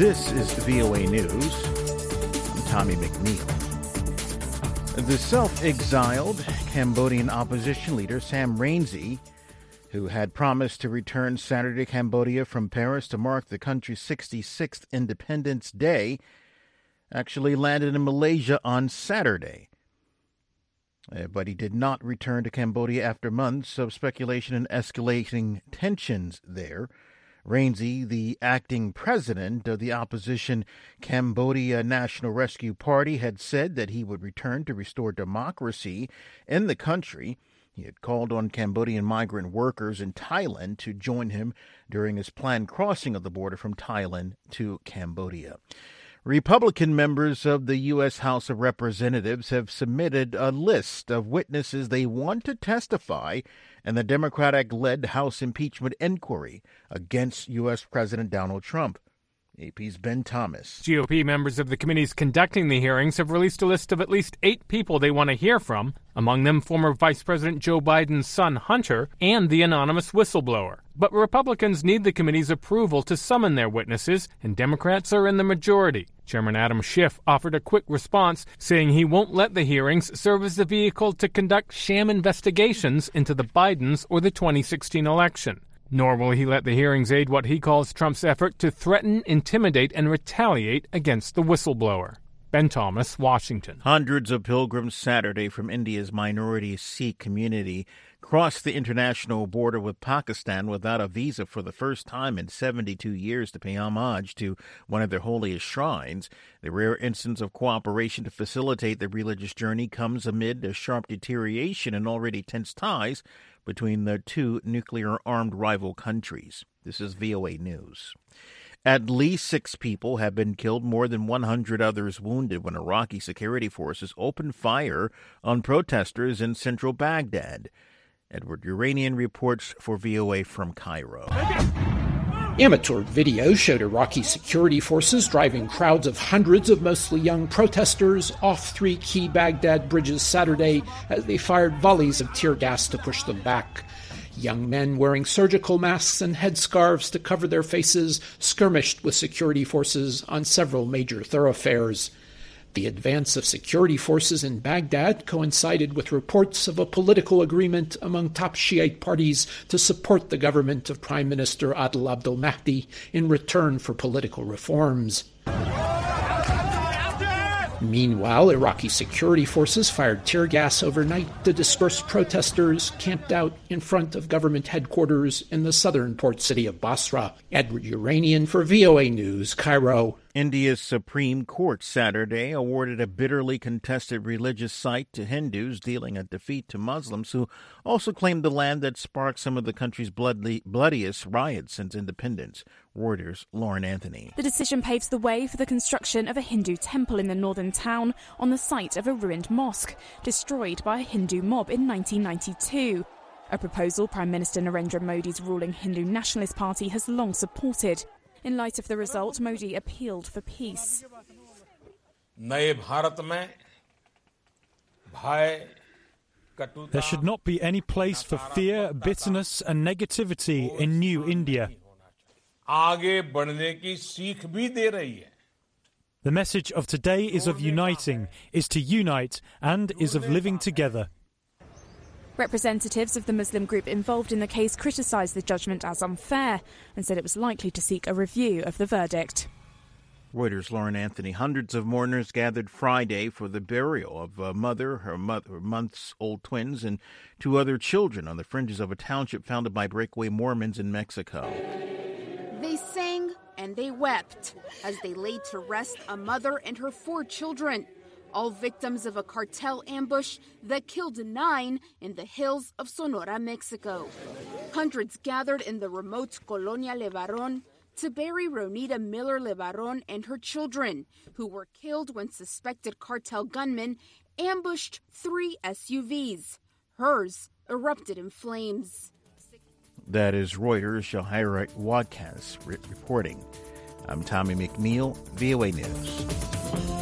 This is VOA News. I'm Tommy McNeil. The self-exiled Cambodian opposition leader Sam Rainsy, who had promised to return Saturday to Cambodia from Paris to mark the country's 66th Independence Day, actually landed in Malaysia on Saturday. But he did not return to Cambodia after months of speculation and escalating tensions there. Rainsy, the acting president of the opposition Cambodia National Rescue Party, had said that he would return to restore democracy in the country. He had called on Cambodian migrant workers in Thailand to join him during his planned crossing of the border from Thailand to Cambodia. Republican members of the U.S. House of Representatives have submitted a list of witnesses they want to testify in the Democratic-led House impeachment inquiry against U.S. President Donald Trump. AP's Ben Thomas. GOP members of the committees conducting the hearings have released a list of at least 8 people they want to hear from, among them former Vice President Joe Biden's son Hunter and the anonymous whistleblower. But Republicans need the committee's approval to summon their witnesses, and Democrats are in the majority. Chairman Adam Schiff offered a quick response, saying he won't let the hearings serve as the vehicle to conduct sham investigations into the Bidens or the 2016 election. Nor will he let the hearings aid what he calls Trump's effort to threaten, intimidate, and retaliate against the whistleblower. Ben Thomas, Washington. Hundreds of pilgrims Saturday from India's minority Sikh community crossed the international border with Pakistan without a visa for the first time in 72 years to pay homage to one of their holiest shrines. The rare instance of cooperation to facilitate the religious journey comes amid a sharp deterioration in already tense ties between the two nuclear-armed rival countries. This is VOA News. At least 6 people have been killed, more than 100 others wounded when Iraqi security forces opened fire on protesters in central Baghdad. Edward Uranian reports for VOA from Cairo. Amateur video showed Iraqi security forces driving crowds of hundreds of mostly young protesters off 3 key Baghdad bridges Saturday as they fired volleys of tear gas to push them back. Young men wearing surgical masks and headscarves to cover their faces skirmished with security forces on several major thoroughfares. The advance of security forces in Baghdad coincided with reports of a political agreement among top Shiite parties to support the government of Prime Minister Adel Abdel Mahdi in return for political reforms. Meanwhile, Iraqi security forces fired tear gas overnight to disperse protesters camped out in front of government headquarters in the southern port city of Basra. Edward Uranian for VOA News, Cairo. India's Supreme Court Saturday awarded a bitterly contested religious site to Hindus, dealing a defeat to Muslims who also claimed the land that sparked some of the country's bloodiest riots since independence. Reuters' Lauren Anthony. The decision paves the way for the construction of a Hindu temple in the northern town on the site of a ruined mosque, destroyed by a Hindu mob in 1992. A proposal Prime Minister Narendra Modi's ruling Hindu Nationalist Party has long supported. In light of the result, Modi appealed for peace. There should not be any place for fear, bitterness and negativity in New India. The message of today is of uniting, is to unite, and is of living together. Representatives of the Muslim group involved in the case criticised the judgment as unfair and said it was likely to seek a review of the verdict. Reuters' Lauren Anthony. Hundreds of mourners gathered Friday for the burial of a mother, her months-old twins, and 2 other children on the fringes of a township founded by breakaway Mormons in Mexico. They sang and they wept as they laid to rest a mother and her 4 children, all victims of a cartel ambush that killed 9 in the hills of Sonora, Mexico. Hundreds gathered in the remote Colonia Levarón to bury Ronita Miller Levarón and her children, who were killed when suspected cartel gunmen ambushed 3 SUVs. Hers erupted in flames. That is Reuters' Shahira Wadkas reporting. I'm Tommy McNeil, VOA News.